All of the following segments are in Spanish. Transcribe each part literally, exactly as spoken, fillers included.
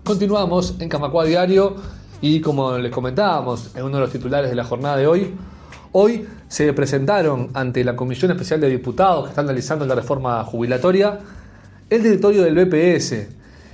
Continuamos en Camacua Diario y como les comentábamos en uno de los titulares de la jornada de hoy, hoy se presentaron ante la Comisión Especial de Diputados que está analizando la reforma jubilatoria el directorio del B P S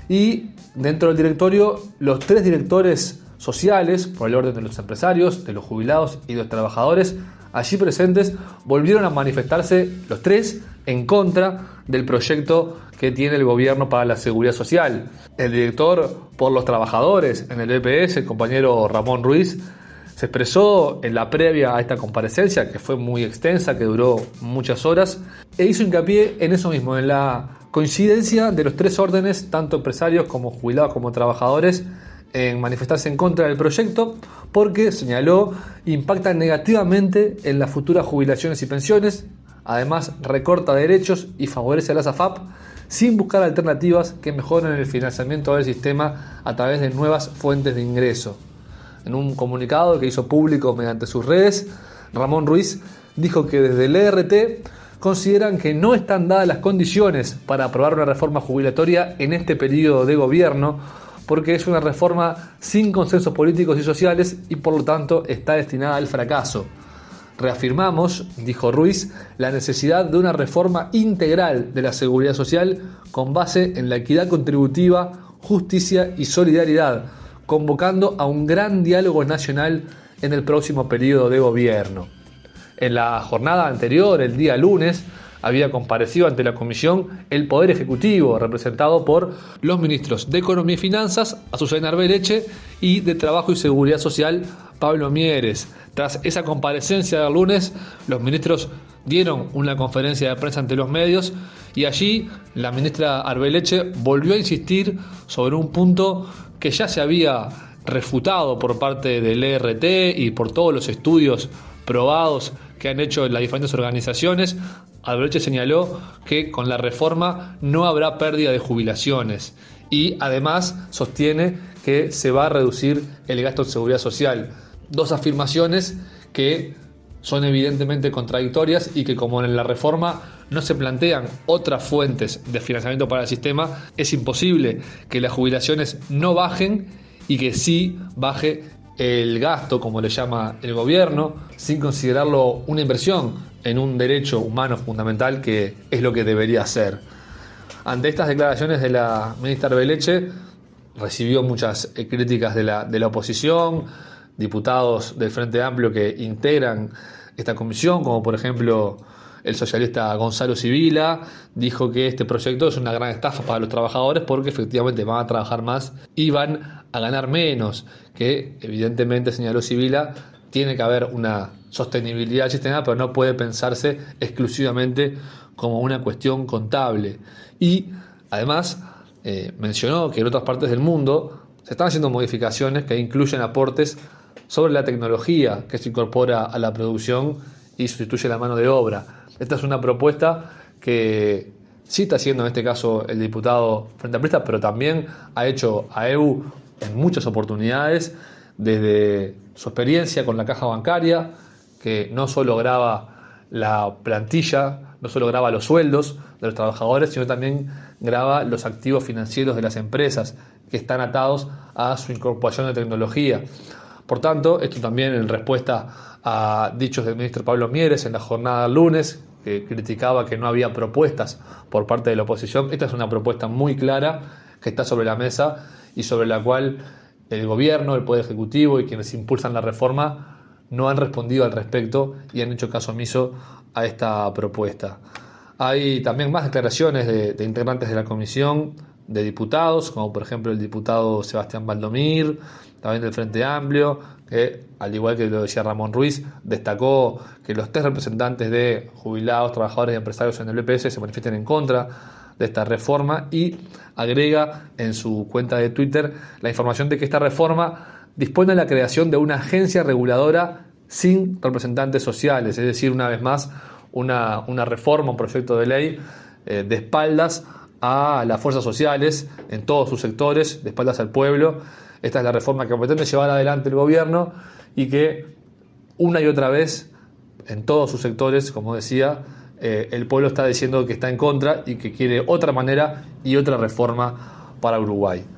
y dentro del directorio los tres directores sociales, por el orden de los empresarios, de los jubilados y de los trabajadores allí presentes, volvieron a manifestarse los tres en contra del proyecto que tiene el gobierno para la seguridad social. El director por los trabajadores en el B P S, el compañero Ramón Ruiz, se expresó en la previa a esta comparecencia, que fue muy extensa, que duró muchas horas, e hizo hincapié en eso mismo, en la coincidencia de los tres órdenes, tanto empresarios como jubilados como trabajadores, en manifestarse en contra del proyecto, porque, señaló, impacta negativamente en las futuras jubilaciones y pensiones, además recorta derechos y favorece a las A F A P, sin buscar alternativas que mejoren el financiamiento del sistema a través de nuevas fuentes de ingreso. En un comunicado que hizo público mediante sus redes, Ramón Ruiz dijo que desde el E R T consideran que no están dadas las condiciones para aprobar una reforma jubilatoria en este periodo de gobierno, porque es una reforma sin consensos políticos y sociales y por lo tanto está destinada al fracaso. Reafirmamos, dijo Ruiz, la necesidad de una reforma integral de la seguridad social con base en la equidad contributiva, justicia y solidaridad, convocando a un gran diálogo nacional en el próximo periodo de gobierno. En la jornada anterior, el día lunes, había comparecido ante la comisión el Poder Ejecutivo, representado por los ministros de Economía y Finanzas, Azucena Arbeleche, y de Trabajo y Seguridad Social, Pablo Mieres. Tras esa comparecencia del lunes, los ministros dieron una conferencia de prensa ante los medios y allí la ministra Arbeleche volvió a insistir sobre un punto que ya se había refutado por parte del E R T y por todos los estudios probados que han hecho las diferentes organizaciones. Arbeleche señaló que con la reforma no habrá pérdida de jubilaciones y además sostiene que se va a reducir el gasto en seguridad social. Dos afirmaciones que son evidentemente contradictorias y que, como en la reforma no se plantean otras fuentes de financiamiento para el sistema, es imposible que las jubilaciones no bajen y que sí baje el gasto, como le llama el gobierno, sin considerarlo una inversión en un derecho humano fundamental que es lo que debería ser. Ante estas declaraciones de la ministra Arbeleche, recibió muchas críticas de la, de la oposición, diputados del Frente Amplio que integran esta comisión, como por ejemplo el socialista Gonzalo Sibila, dijo que este proyecto es una gran estafa para los trabajadores porque efectivamente van a trabajar más y van a ganar menos, que evidentemente, señaló Sibila, tiene que haber una sostenibilidad del sistema, pero no puede pensarse exclusivamente como una cuestión contable. Y además eh, mencionó que en otras partes del mundo se están haciendo modificaciones que incluyen aportes sobre la tecnología que se incorpora a la producción y sustituye la mano de obra. Esta es una propuesta que sí está haciendo en este caso el diputado Frente Amplista, pero también ha hecho a E U en muchas oportunidades, desde su experiencia con la caja bancaria, que no solo grava la plantilla, no solo grava los sueldos de los trabajadores, sino también grava los activos financieros de las empresas que están atados a su incorporación de tecnología. Por tanto, esto también en respuesta a dichos del ministro Pablo Mieres en la jornada del lunes, que criticaba que no había propuestas por parte de la oposición. Esta es una propuesta muy clara que está sobre la mesa y sobre la cual el gobierno, el Poder Ejecutivo y quienes impulsan la reforma no han respondido al respecto y han hecho caso omiso a esta propuesta. Hay también más declaraciones de, de integrantes de la comisión, de diputados, como por ejemplo el diputado Sebastián Valdomir, también del Frente Amplio, que al igual que lo decía Ramón Ruiz, destacó que los tres representantes de jubilados, trabajadores y empresarios en el B P S se manifiesten en contra de esta reforma y agrega en su cuenta de Twitter la información de que esta reforma dispone de la creación de una agencia reguladora sin representantes sociales, es decir, una vez más, una, una reforma, un proyecto de ley eh, de espaldas a las fuerzas sociales en todos sus sectores, de espaldas al pueblo. Esta es la reforma que pretende llevar adelante el gobierno y que una y otra vez en todos sus sectores, como decía, eh, el pueblo está diciendo que está en contra y que quiere otra manera y otra reforma para Uruguay.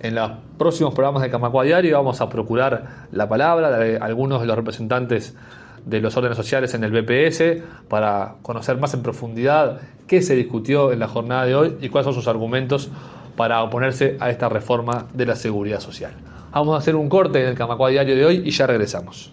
En los próximos programas de Camacua Diario vamos a procurar la palabra de algunos de los representantes de los órdenes sociales en el B P S para conocer más en profundidad qué se discutió en la jornada de hoy y cuáles son sus argumentos para oponerse a esta reforma de la seguridad social. Vamos a hacer un corte en el Camacua Diario de hoy y ya regresamos.